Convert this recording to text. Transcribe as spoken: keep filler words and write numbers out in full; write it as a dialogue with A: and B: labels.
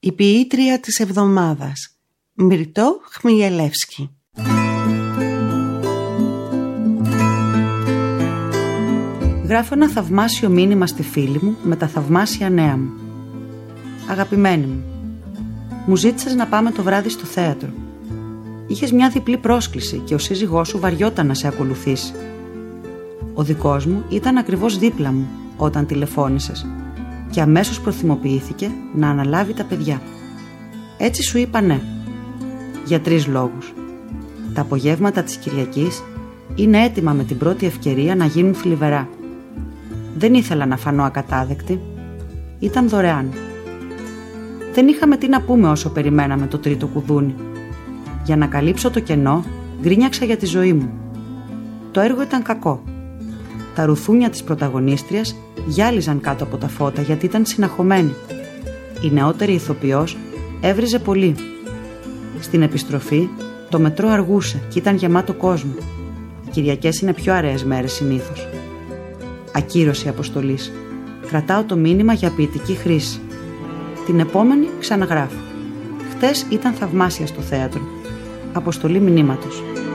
A: Η ποιήτρια της εβδομάδας, Μυρτώ Χμιελεύσκη. Γράφω ένα θαυμάσιο μήνυμα στη φίλη μου με τα θαυμάσια νέα μου. Αγαπημένη μου, μου ζήτησες να πάμε το βράδυ στο θέατρο. Είχες μια διπλή πρόσκληση και ο σύζυγός σου βαριόταν να σε ακολουθήσει. Ο δικός μου ήταν ακριβώς δίπλα μου όταν τηλεφώνησες και αμέσως προθυμοποιήθηκε να αναλάβει τα παιδιά. Έτσι σου είπα ναι. Για τρεις λόγους. Τα απογεύματα της Κυριακής είναι έτοιμα με την πρώτη ευκαιρία να γίνουν θλιβερά. Δεν ήθελα να φανώ ακατάδεκτη. Ήταν δωρεάν. Δεν είχαμε τι να πούμε όσο περιμέναμε το τρίτο κουδούνι. Για να καλύψω το κενό, γκρίνιαξα για τη ζωή μου. Το έργο ήταν κακό. Τα ρουθούνια της πρωταγωνίστριας γυάλιζαν κάτω από τα φώτα γιατί ήταν συναχωμένη. Η νεότερη ηθοποιός έβριζε πολύ. Στην επιστροφή το μετρό αργούσε και ήταν γεμάτο κόσμο. Οι Κυριακές είναι πιο αραιές μέρες συνήθως. Ακύρωση αποστολής. Κρατάω το μήνυμα για ποιητική χρήση. Την επόμενη ξαναγράφω. Χτες ήταν θαυμάσια στο θέατρο. Αποστολή μηνύματος.